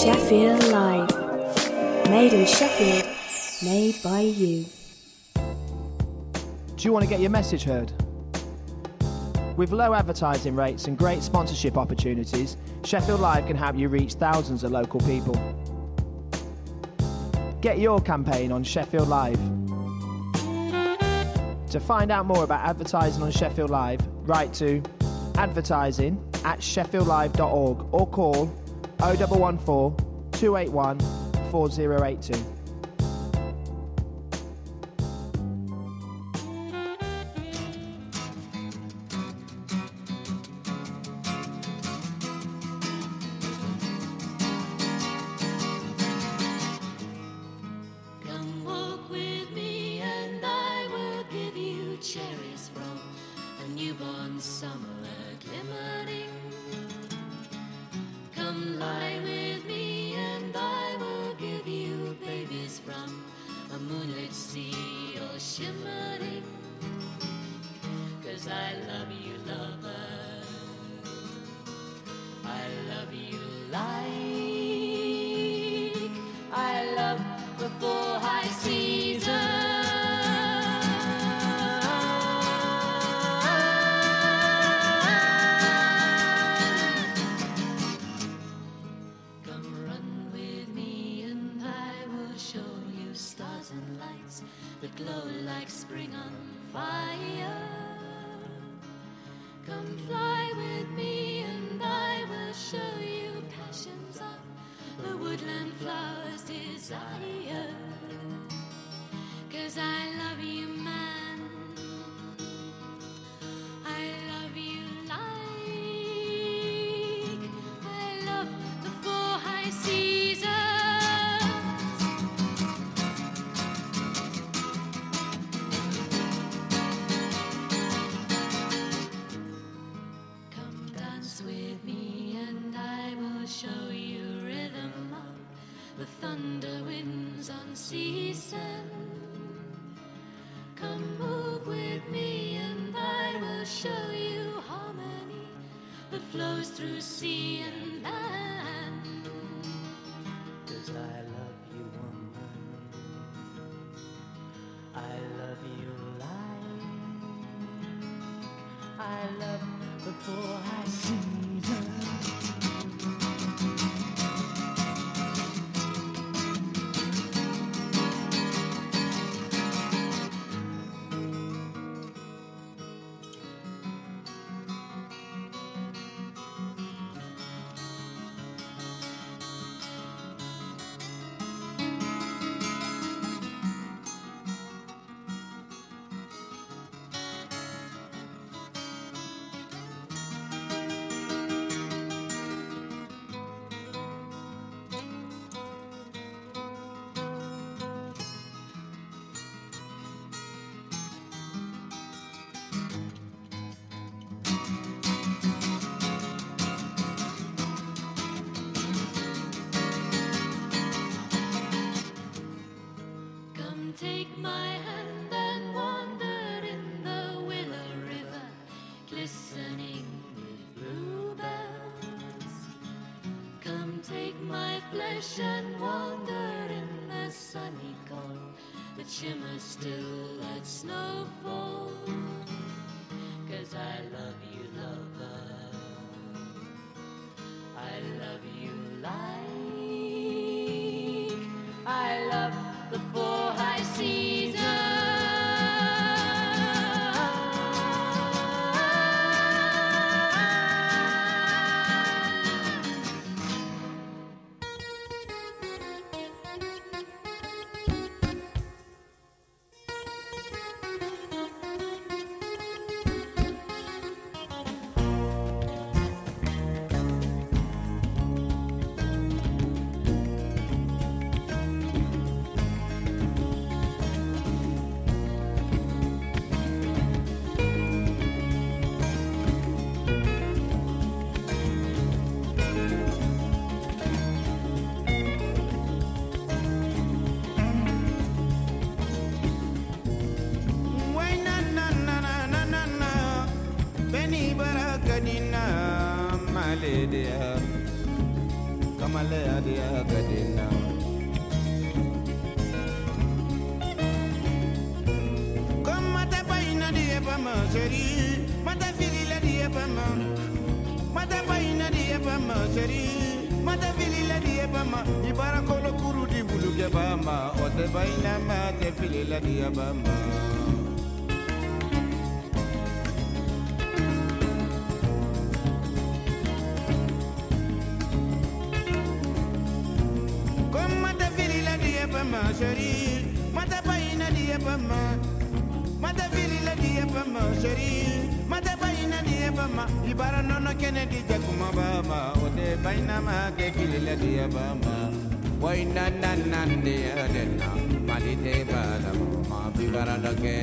Sheffield Live. Made in Sheffield, made by you. Do you want to get your message heard? With low advertising rates and great sponsorship opportunities, Sheffield Live can help you reach thousands of local people. Get your campaign on Sheffield Live. To find out more about advertising on Sheffield Live, write to advertising@sheffieldlive.org or call 0114 281 4082. Take my hand and wander in the Willow River, glistening with bluebells. Come take my flesh and wander in the sunny cold that shimmers still at snowfall. 'Cause I love you, lover, I love you like I love the four high seasons. kamale adia gadina Comme mata paina die pama chérie mata fili la die pama mata paina die pama chérie mata fili la die pama ibara kolo kuru di bulu ke pama ote paina mata fili la die pama chérie, mata paina die pama, mata fili la die pama chérie, mata paina die pama, ibara nono kene di jakuma baba, ote paina ma ke fili la die pama, waina nan die adena, malite bala ma bibara lake.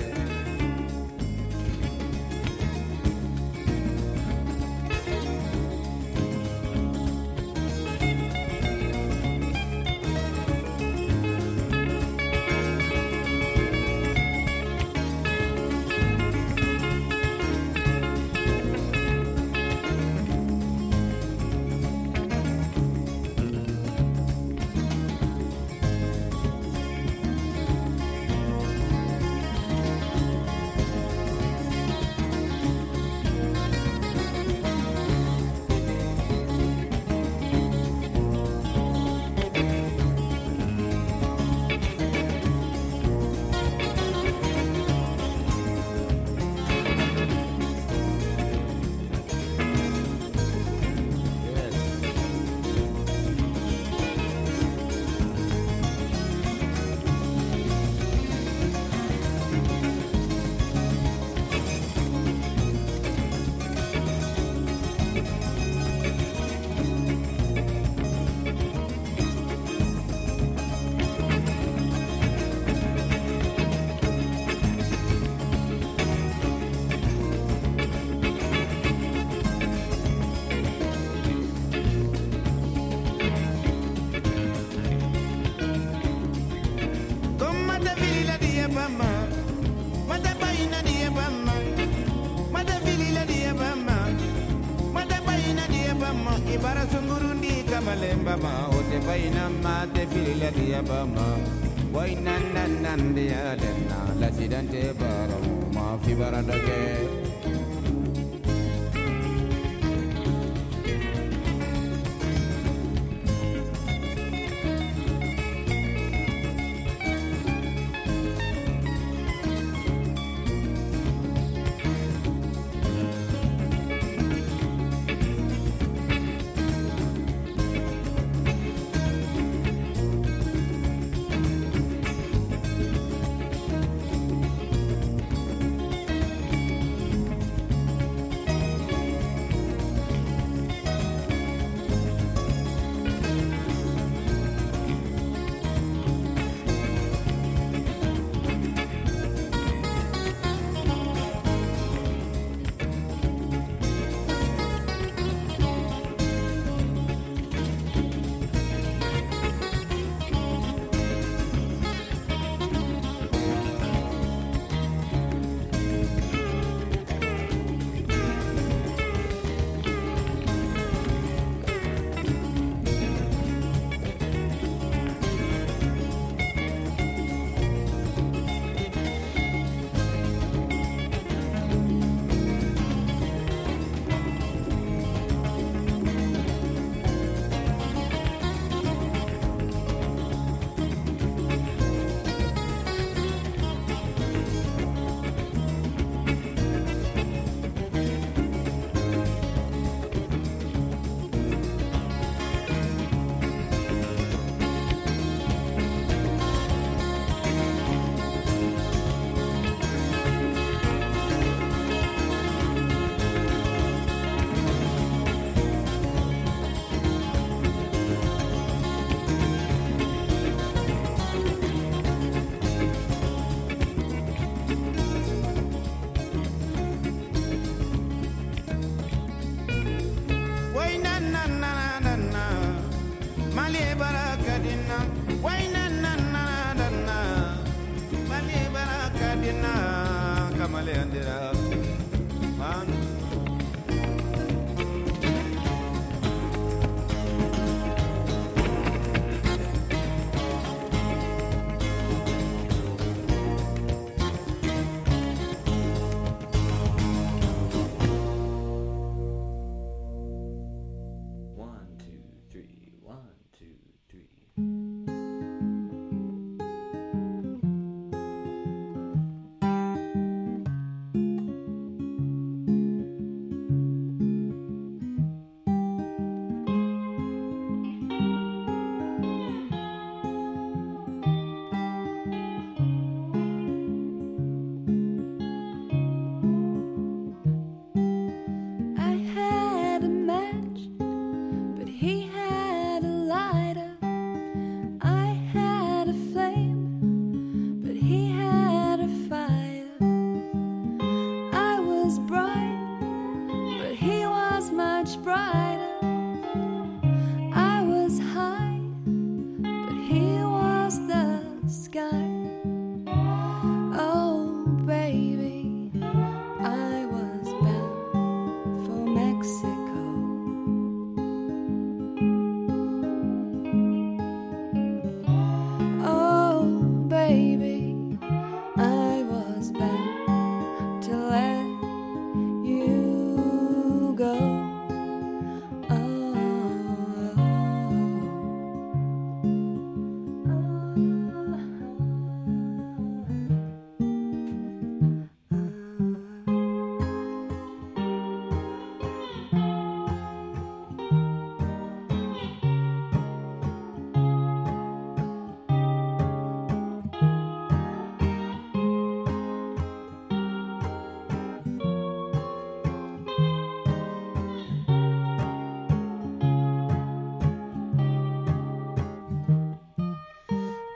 Ibara sungurundi kamalemba ma ote paina ma te fili la dia bama waina nan dia lena la sidante bara ma fi baranda ke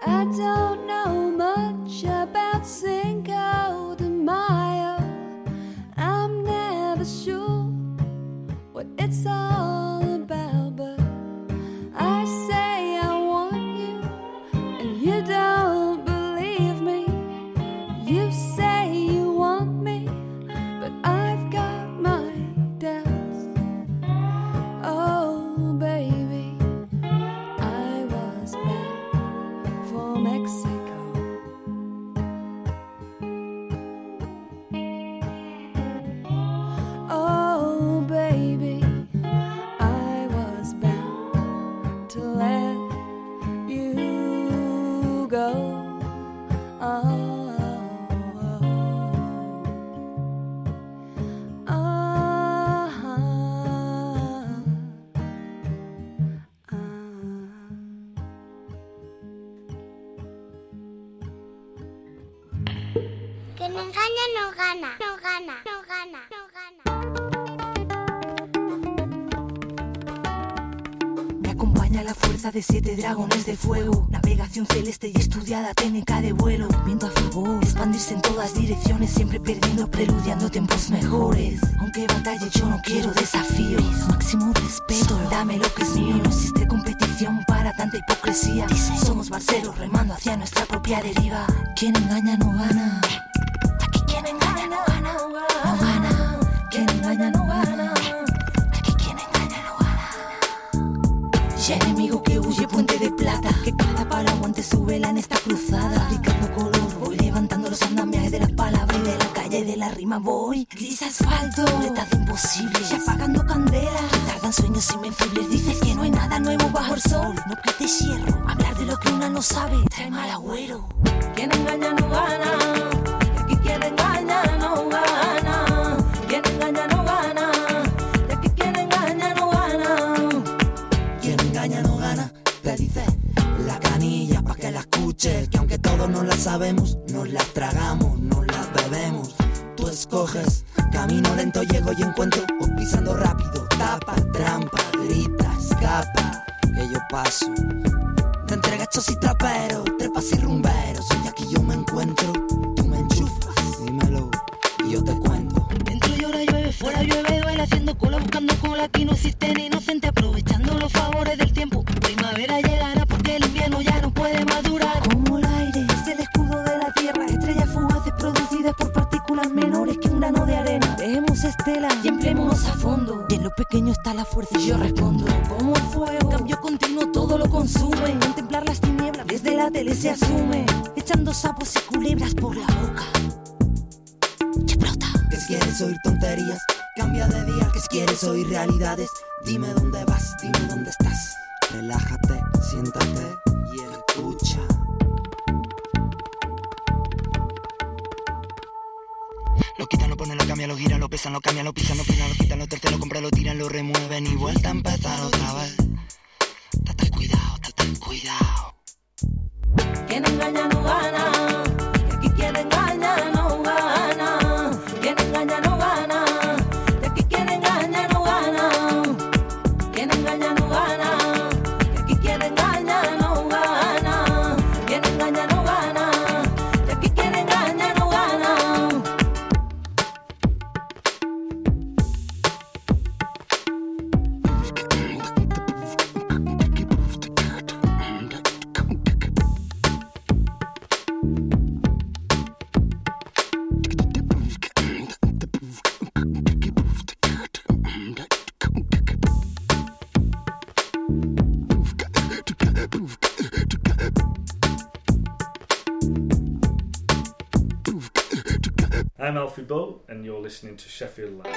I don't know much about Cinco de Mayo. I'm never sure what it's all about, but I say I want you, and you don't believe me. You say you want me, but I've got my doubts. Oh, baby, I was bound for Mexico. Oh, baby, I was bound to let you go. Que me engaña no gana, no gana, no gana, no gana. Me acompaña la fuerza de 7 dragones de fuego, navegación celeste y estudiada técnica de vuelo. Viento a favor, expandirse en todas direcciones, siempre perdiendo, preludiando tiempos mejores. Aunque batalle yo no quiero desafíos, máximo respeto, dame lo que es mío. No existe competición para tanta hipocresía. Somos barceros remando hacia nuestra propia deriva. Quien engaña no gana. Aquí quien engaña no gana, no gana. Quien engaña no gana. Aquí quien engaña no gana. Y enemigo que huye, puente de plata, que cada palo aguante su vela en esta cruzada. Fabricando color, voy levantando los andamiajes de las palabras y de la calle de la rima voy. Gris asfalto, letras imposibles, y apagando candela. Tardan sueños invencibles, dices que no hay nada nuevo bajo el sol. No quites hierro, hablar de lo que una no sabe trae mal agüero. Quien engaña no gana, y aquí quien engaña no gana. Quien engaña no gana, y aquí quien engaña no gana. Quien engaña no gana, te dice la canilla pa' que la escuches. Que aunque todos no la sabemos, nos las tragamos, nos las bebemos. Tú escoges, camino lento llego y encuentro, o pisando rápido, tapa, trampa, grita, escapa, que yo paso. De entregachos y traperos, trepas y rumberos, y aquí yo me encuentro, tú me enchufas, dímelo, y yo te cuento. Dentro llora, llueve, fuera llueve, duele, haciendo cola, buscando cola, aquí no existe ni inocente, aprovechando los favores del tiempo. Primavera llegará porque el invierno ya no puede madurar. Como el aire, es el escudo de la tierra, estrellas fugaces producidas por partículas menores que un grano de arena. Dejemos estela y empleémonos a fondo, y en lo pequeño está la fuerza y yo respondo. Como el fuego, cambio continuo, todo lo consume. Contemplar las tinieblas, desde la tele se asume, echando sapos y culebras por la boca. Y explota. ¿Qué quieres oír tonterías? Cambia de día. ¿Qué quieres oír realidades? Dime dónde vas, dime dónde estás. Relájate, siéntate y escucha. Lo quitan, lo ponen, lo cambian, lo giran, lo pesan, lo cambian, lo pisan, lo frenan, lo quitan, lo terceros, lo compran, lo tiran, lo remueven y vuelta a empezar otra vez. Ten cuidado, ten cuidado. Quien engaña no gana, y aquí quien engaña no gana. Quien engaña no gana, y aquí quien engaña no gana. Quien engaña no gana, y aquí quien engaña no gana. Quien engaña no gana, y aquí quien engaña no gana. I'm Alfie Bow, and you're listening to Sheffield Live.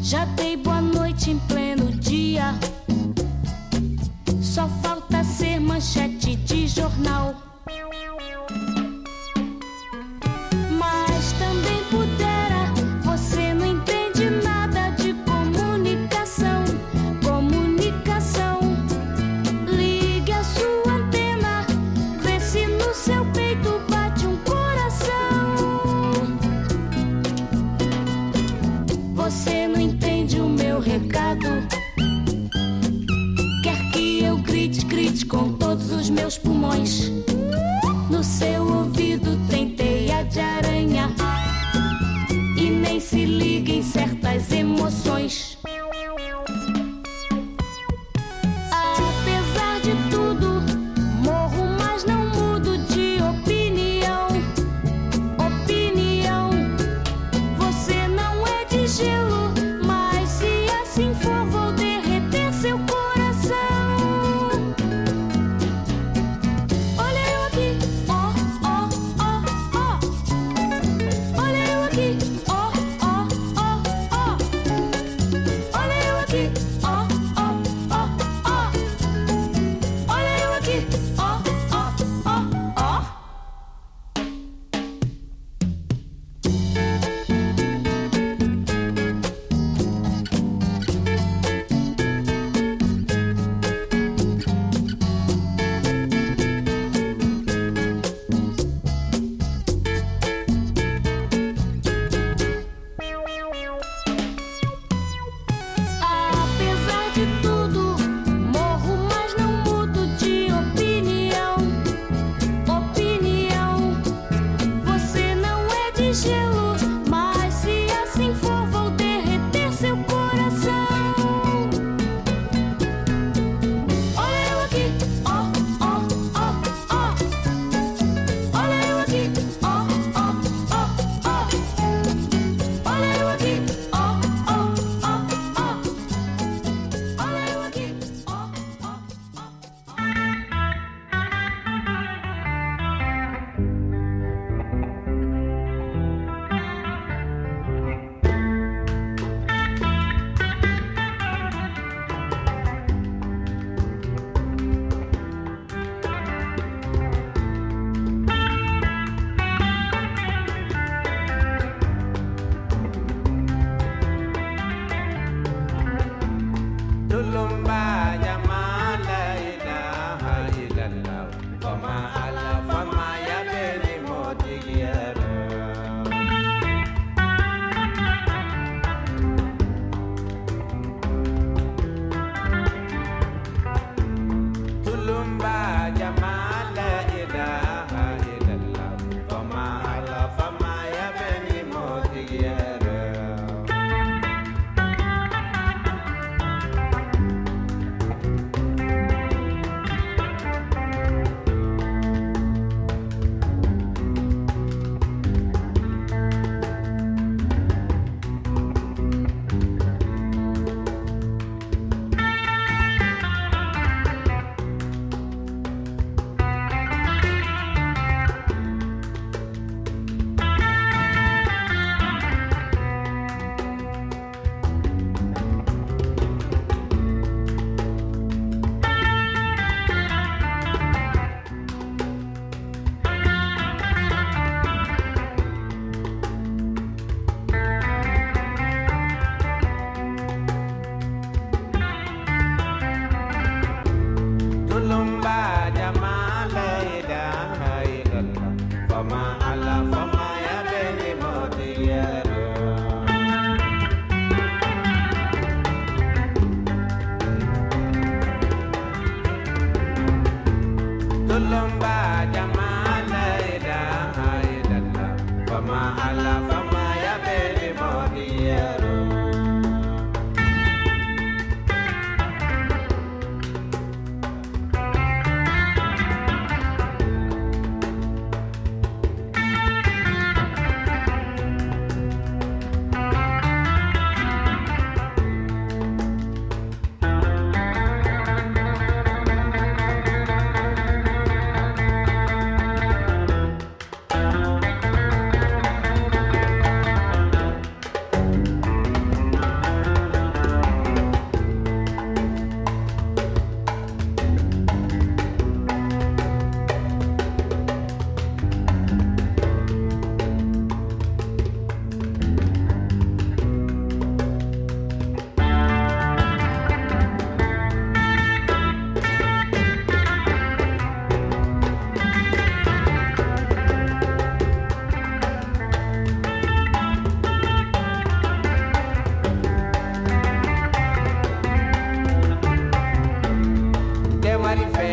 Já dei boa noite em pleno dia. Só falta ser manchete de jornal. Mas também pudera. Você não entende nada de comunicação. Comunicação. Ligue a sua antena. Vê se no seu peito bate um coração. Você não entende o meu recado. Quer que eu grite, grite com todos os meus pulmões. No seu ouvido tem teia de aranha. E nem se liga em certas emoções. Apesar de tudo, morro, mas não mudo de opinião. Opinião. Você não é de gelo, mas se assim for vou derreter seu coração. Olha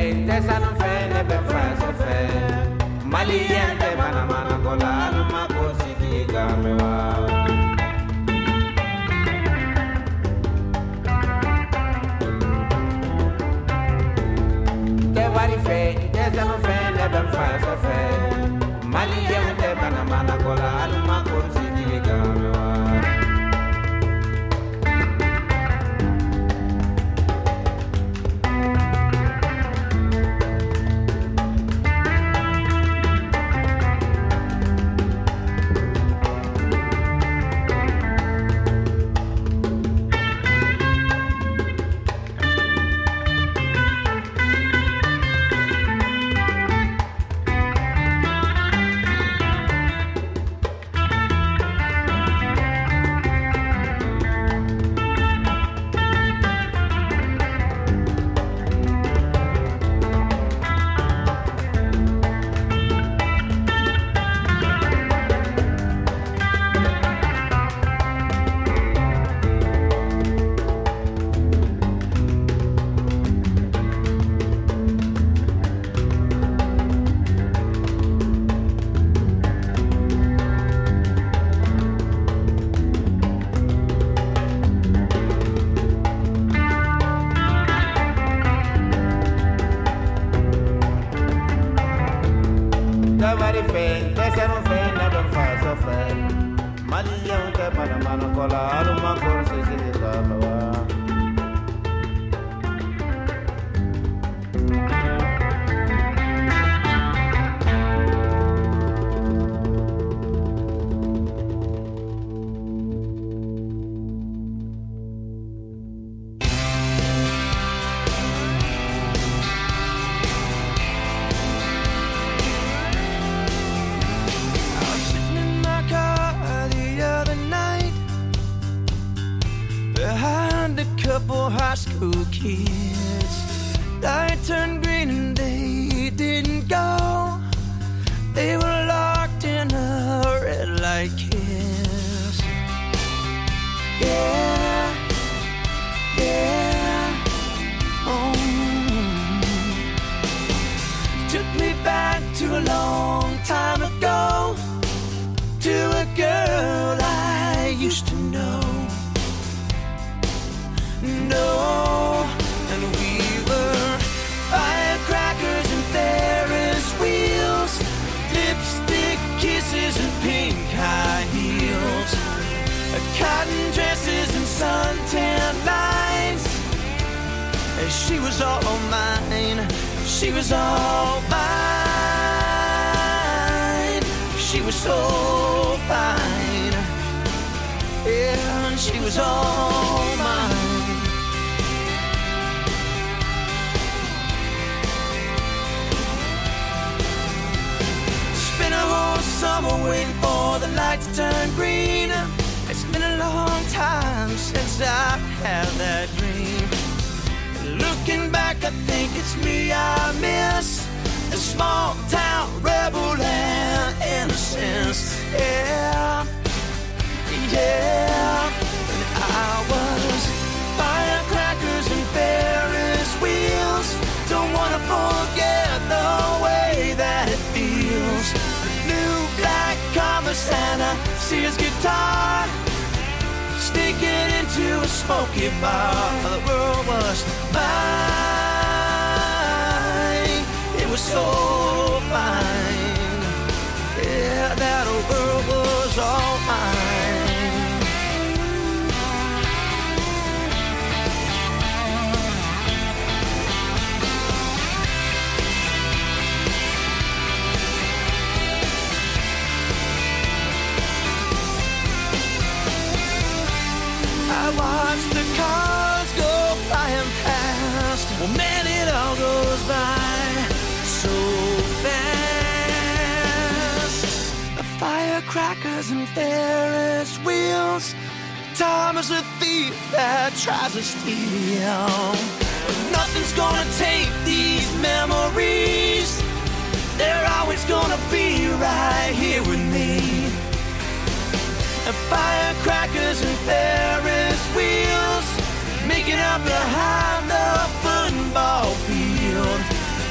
tesa no fe ne be France fe Malien de mana kola no ma ko sitiga me wa Te wari fe tesa no fe ne be France fe Malien de mana kola no ma ko sitiga me wa Sears guitar, sneaking into a smoky bar. The world was mine. It was so fine. Yeah, that world was all mine. I watch the cars go flying past. Well, man, it all goes by so fast. The firecrackers and Ferris wheels. Time is a thief that tries to steal. Nothing's gonna take these memories. They're always gonna be right here with me. And firecrackers and Ferris wheels making up behind the football field.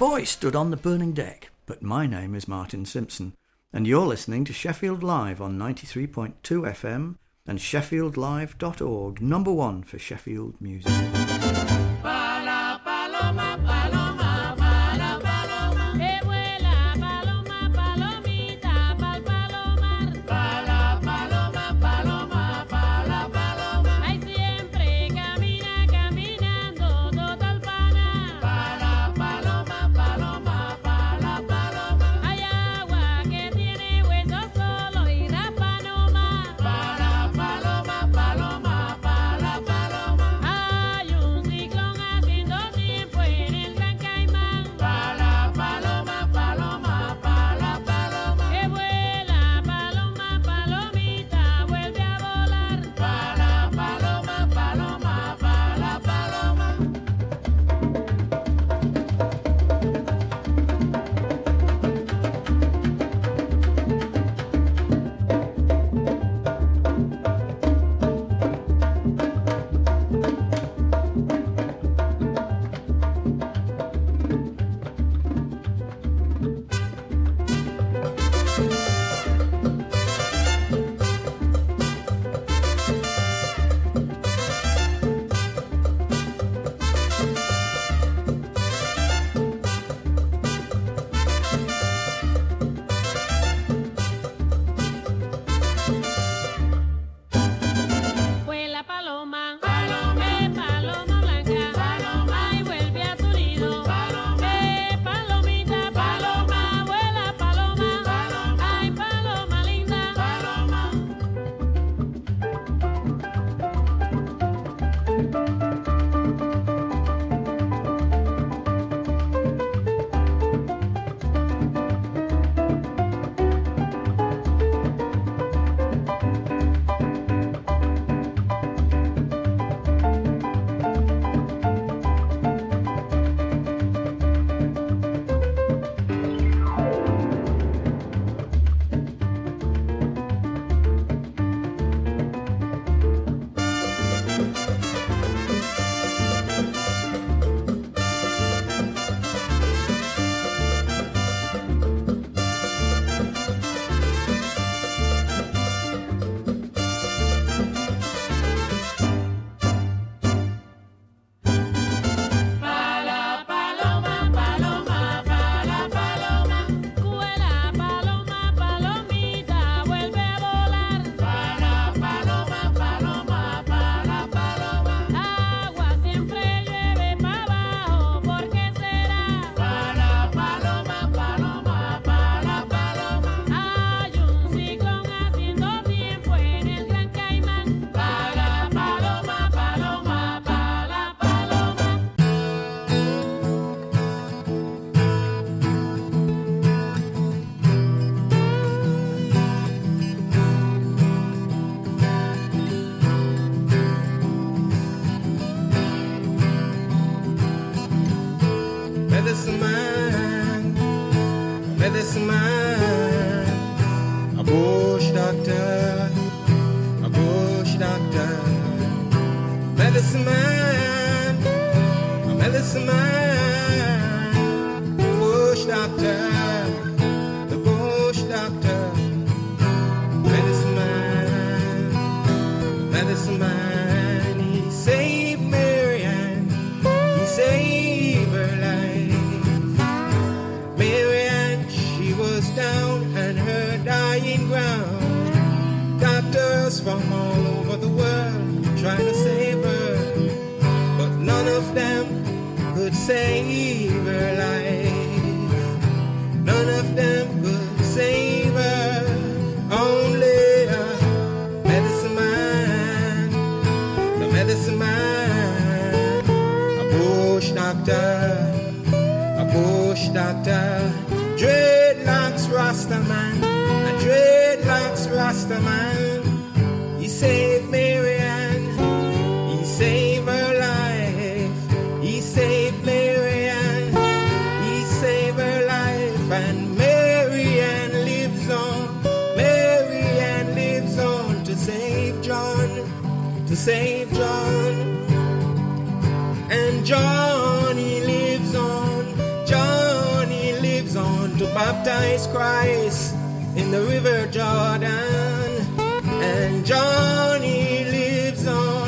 boy stood on the burning deck, but my name is Martin Simpson, and you're listening to Sheffield Live on 93.2 FM and sheffieldlive.org, number one for Sheffield music. Pala, paloma, paloma, pala, paloma. Que vuela, paloma, palomita, pal palomar. Pala, paloma, paloma, pala, paloma. Ay, siempre camina, caminando, total pana. Pala, paloma, paloma, pala, paloma. Hay agua que tiene huesos solo y raspa nomás. Pala, paloma, paloma, pala, paloma. Hay un ciclón haciendo tiempo en el Gran Caimán. Pala, paloma, paloma, pala, paloma. Que vuela, paloma, palomita, vuelve a volar. Pala, paloma, paloma, pala, paloma. Vuela paloma, paloma, paloma blanca, paloma, y vuelve a tu nido, paloma, palomita, paloma, vuela paloma, paloma, ay paloma linda, paloma. Pala, paloma, paloma, pala, paloma. Vuela, paloma, palomita, vuelve a volar. Pala, paloma, paloma, pala, paloma. Agua siempre llueve para abajo, ¿por qué será? Pala, paloma, paloma, pala, paloma. Hay un ciclón haciendo tiempo en el Gran Caimán. Pala, paloma, paloma, pala, paloma. Medicine man, a bush doctor, a bush doctor. Medicine man, a medicine man, bush doctor, the bush doctor. Medicine man, he saved Marianne, he saved her life. Marianne, she was down on her dying ground. Doctors from all over the world trying to save her, but none of them could save her life. None of them could save her. Only a medicine man, the medicine man, a bush doctor, a bush doctor. Dreadlocks Rastaman, a dreadlocks Rastaman. He saved Marianne, he saved her life. He saved Marianne, he saved her life. And Marianne lives on, Marianne lives on to save John, to save John. And John, he lives on, John. baptize Christ in the river Jordan. And Johnny lives on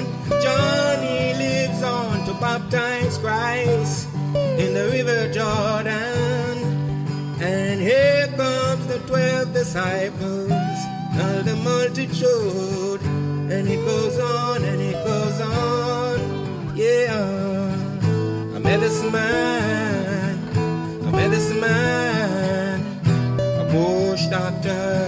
to baptize Christ in the river Jordan. And here comes the 12 disciples, all the multitude, and it goes on and it goes on. Yeah, a medicine man, a bush doctor,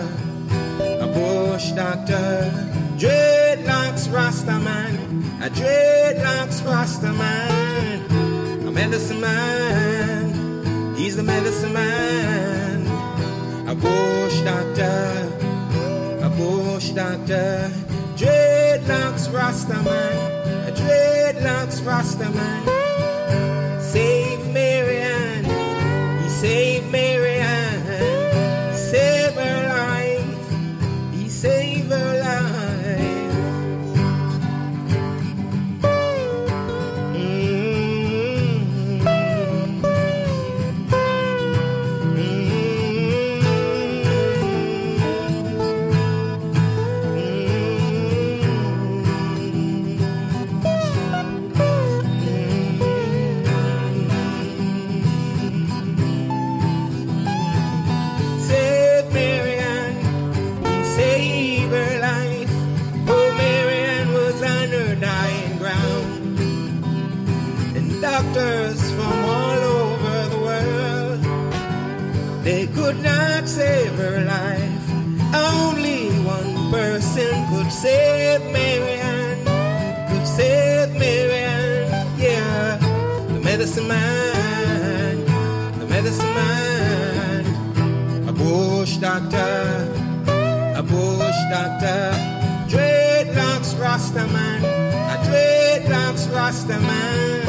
dreadlocks Rastaman, a dreadlocks Rastaman, a medicine man, he's the medicine man, a bush doctor, dreadlocks Rastaman, a dreadlocks Rastaman. Save Marianne, he saved Marianne, save her life, he saved her life. Doctors from all over the world, they could not save her life. Only one person could save Marianne, yeah. The medicine man, a bush doctor, dreadlocks Rastaman, a dreadlocks Rastaman.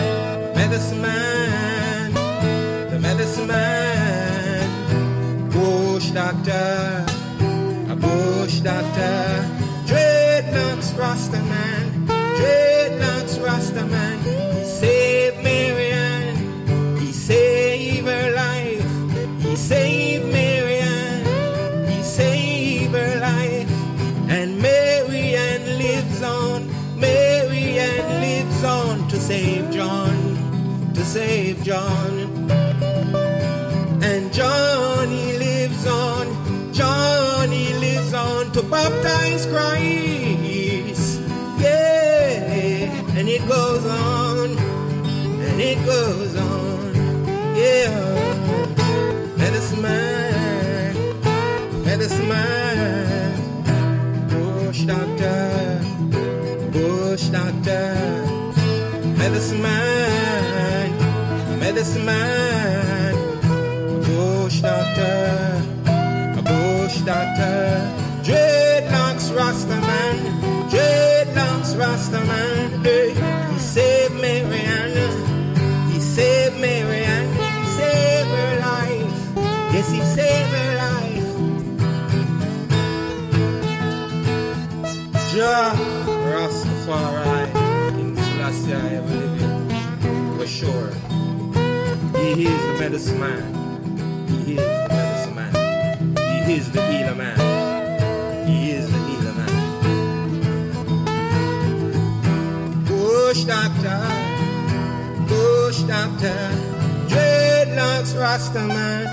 The medicine man, bush doctor, a bush doctor, dreadlocks Rastaman, he saved Marianne, he saved her life, he saved Marianne, he saved her life, and Marianne lives on to save John. And Johnny lives on to baptize Christ, yeah, and it goes on, yeah. Medicine man, bush doctor, medicine man, bush doctor, dreadlocks Rastaman, hey. He saved Marianne, he saved her life, yes, he saved her life. Jah Rastafari, King Selassie I ever living, for sure. He is the medicine man. He is the medicine man. He is the healer man. He is the healer man. Bush doctor, dreadlocks Rastaman,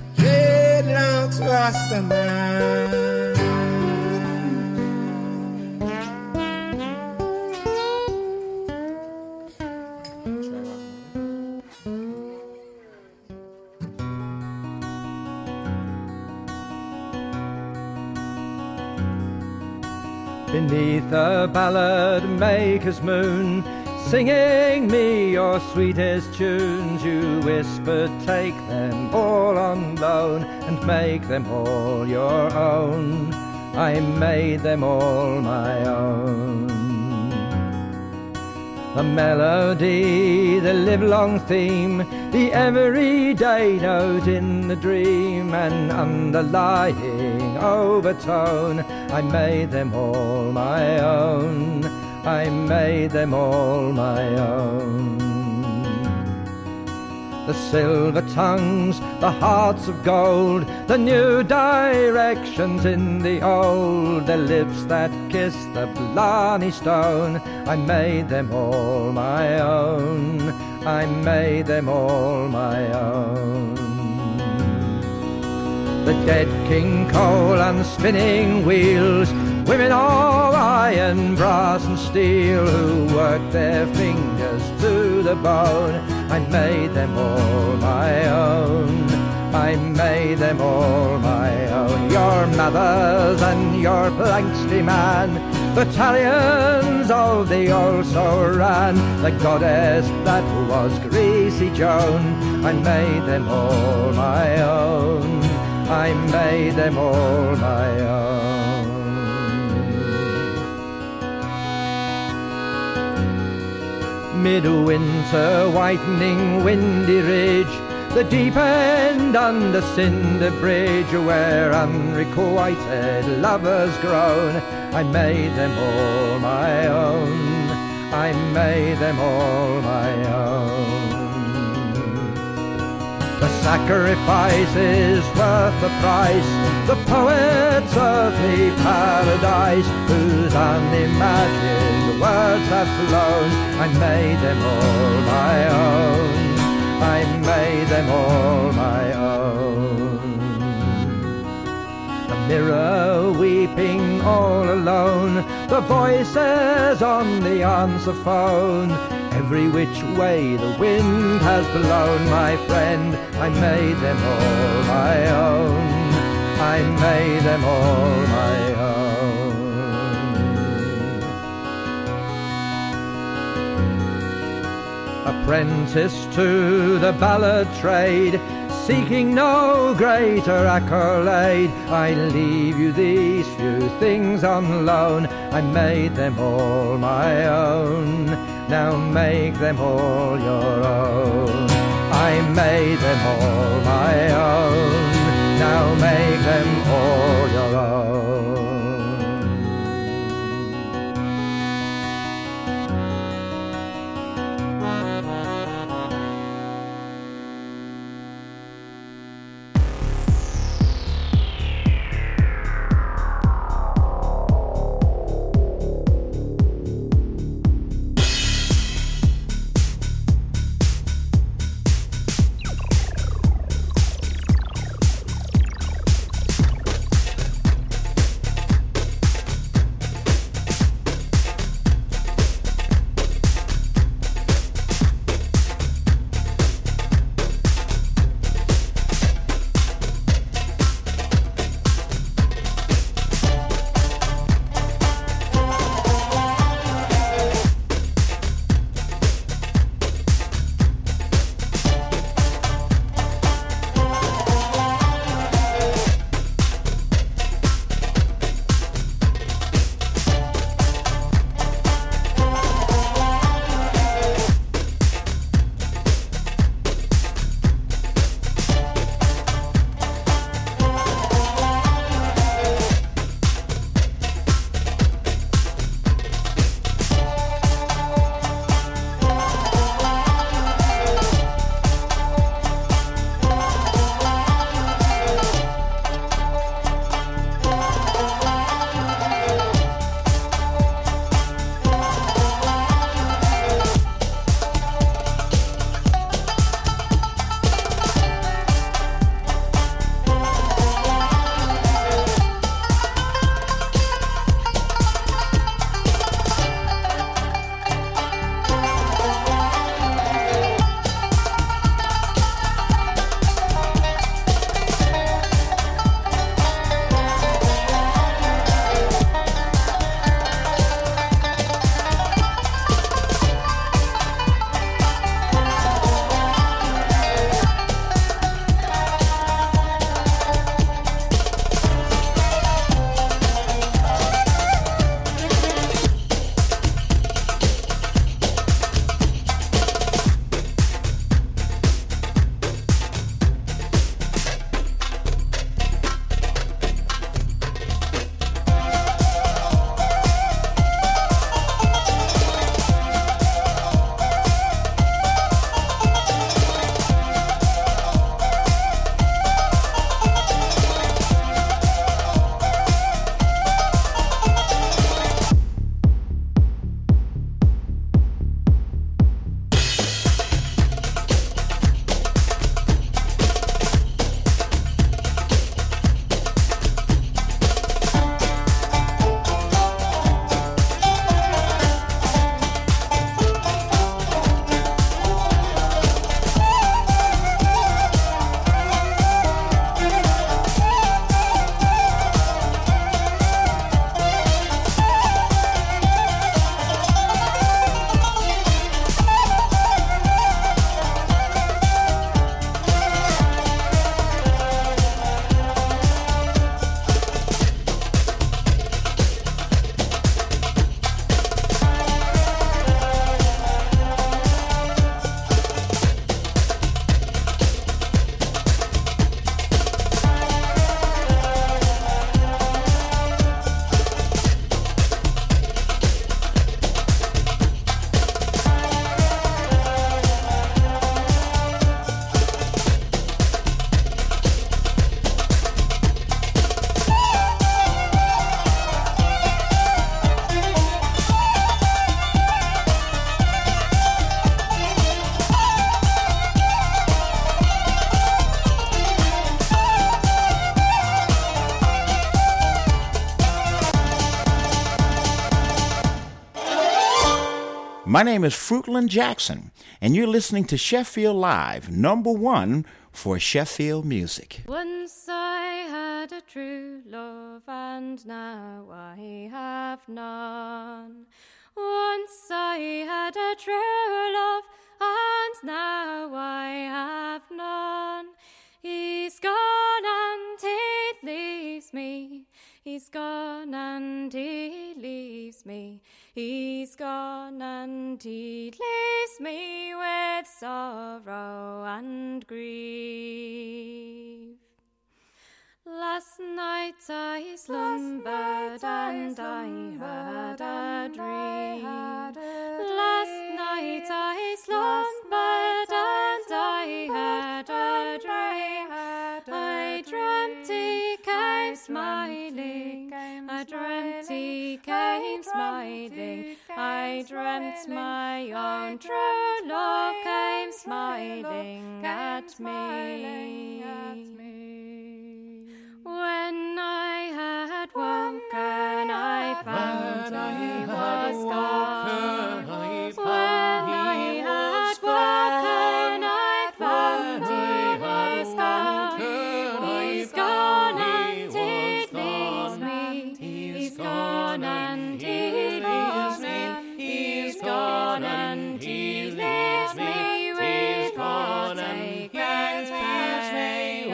Beneath the ballad maker's moon, singing me your sweetest tunes, you whispered, take them all on loan and make them all your own. I made them all my own. The melody, the livelong theme, the everyday note in the dream, and underlying overtone, I made them all my own. I made them all my own. the silver tongues, the hearts of gold, the new directions in the old, the lips that kiss the Blarney Stone. I made them all my own, I made them all my own. The dead King Cole and the spinning wheels, women of iron, brass and steel, who worked their fingers to the bone. I made them all my own, I made them all my own. Your mothers and your Blanksley man, battalions of the also ran, the goddess that was Greasy Joan. I made them all my own, I made them all my own. Midwinter whitening windy ridge, the deep end under Cinder Bridge, where unrequited lovers groan. I made them all my own, I made them all my own. The sacrifice is worth the price, the poet's earthly paradise, whose unimagined words have flown. I made them all my own, I made them all my own. The mirror weeping all alone, the voices on the answer phone, every which way the wind has blown, my friend. I made them all my own, I made them all my own. Apprentice to the ballad trade, seeking no greater accolade, I leave you these few things on loan. I made them all my own, now make them all your own. I made them all my own, now make them all your own. My name is Fruitland Jackson, and you're listening to Sheffield Live, #1 for Sheffield music. Once I had a true love, and now I have none. Once I had a true love, and now I have none. He's gone and he leaves me. He's gone and he leaves me. He's gone and he leaves me with sorrow and grief. Last night I slumbered and I had a dream. Last night I slumbered and I had a dream. I dreamt he came smiling. I dreamt he came smiling. I dreamt my own true love came smiling at me. When I had woken, I found he was gone. When I had woken, I found he was gone. He's gone and he leaves me. He's gone and he leaves me. He's gone and he leaves me with heartache and pain.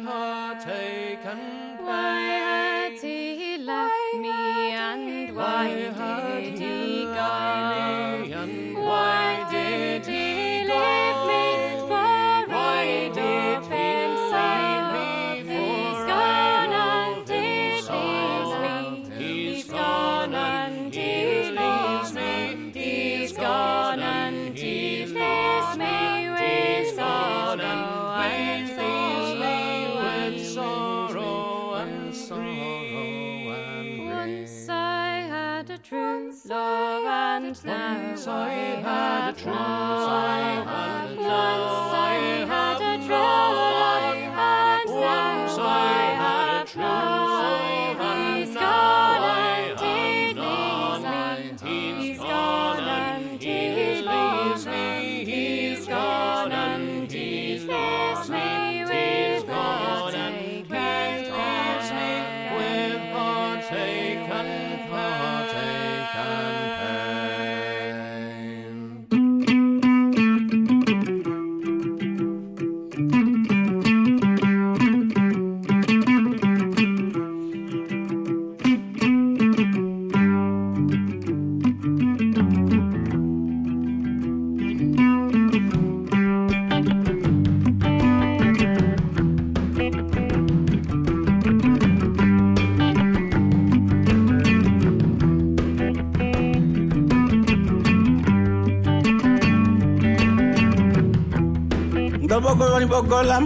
Why had he left me and why did he go? Why did he leave me? For I did him so. He's gone and he leaves me. He's gone and he leaves me. He's gone and he leaves me with sorrow and true love and now I had a true love. Once I had a true love and now I have true love. He's gone and he leaves me. He's gone and he leaves me. He's gone and he leaves me with heartache and pain. With heartache and Bogolam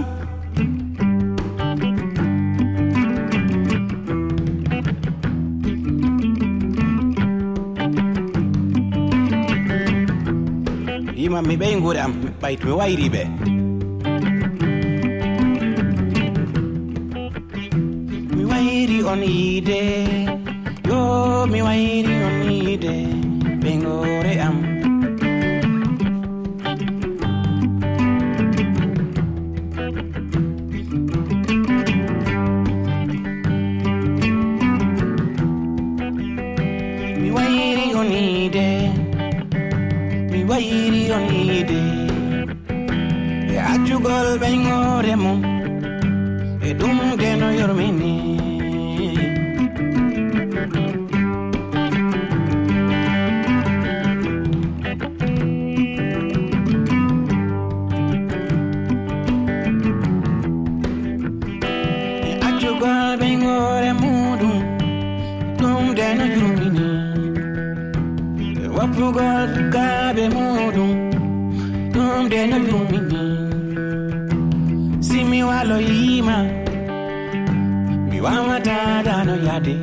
Ima mi be nguram bait mi wairi be mi wairi on ide yo mi wairi on ide bengore am wairi onide e ajugol bengore mum e dum deno yormini e ajugol bengore mudum dum deno yormini wapugol gabe mudum dum deno yormini simi walo yima mi wama dada no yade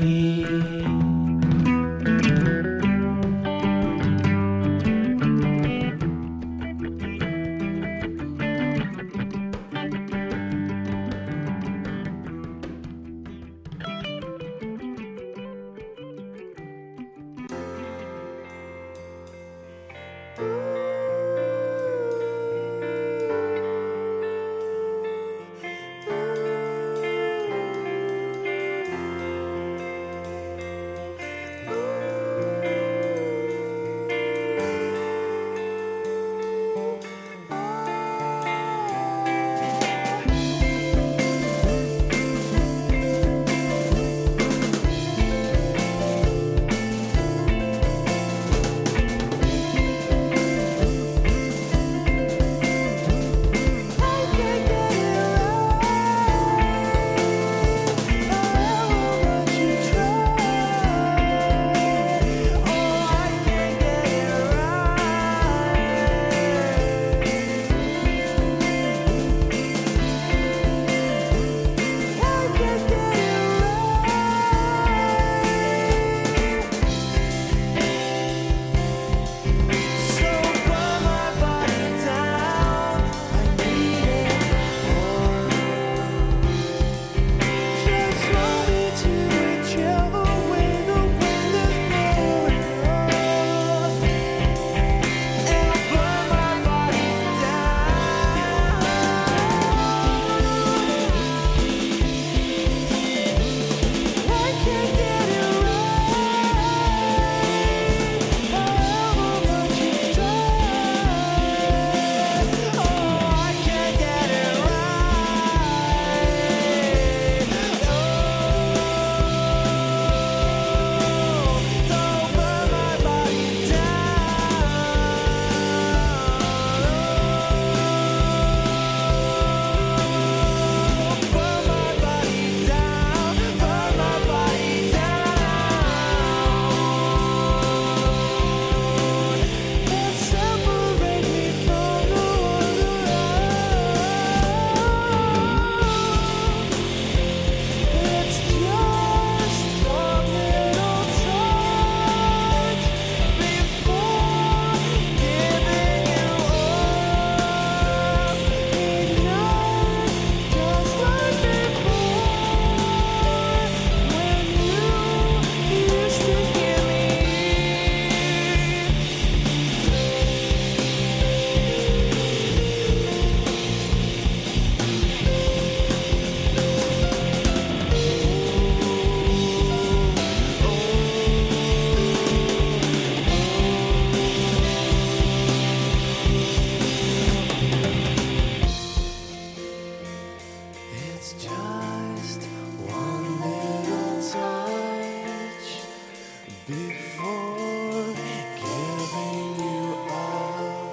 before giving you up.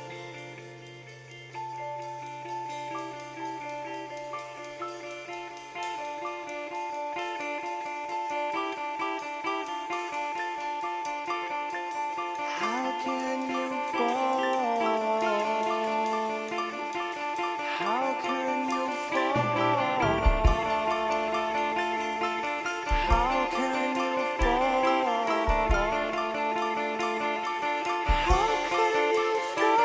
How can you fall? How can you fall? How can you fall? How can you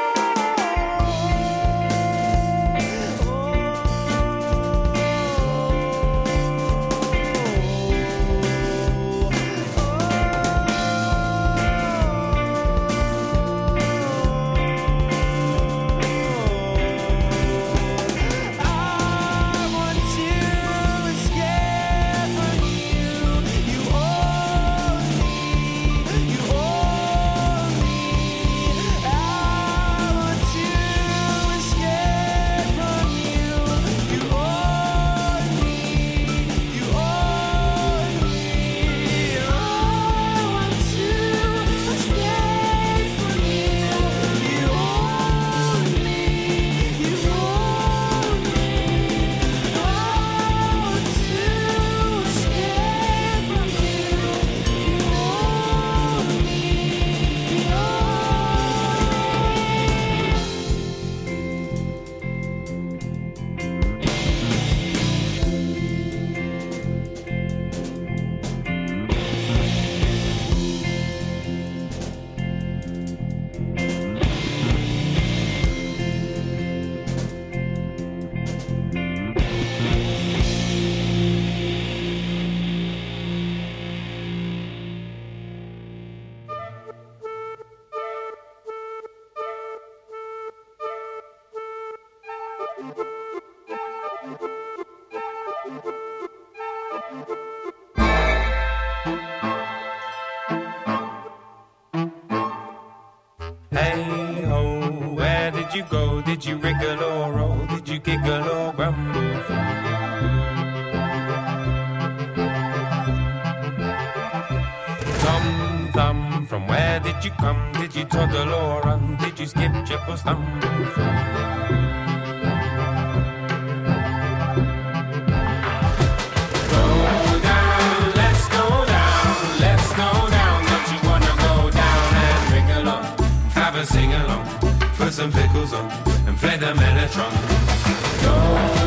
Hey ho, where did you go? Did you wriggle or roll? Did you giggle or grumble? Tom Thumb, from where did you come? Did you toddle or run? Did you skip, trip or stumble? Sing along, put some pickles on, and play the mellotron. Go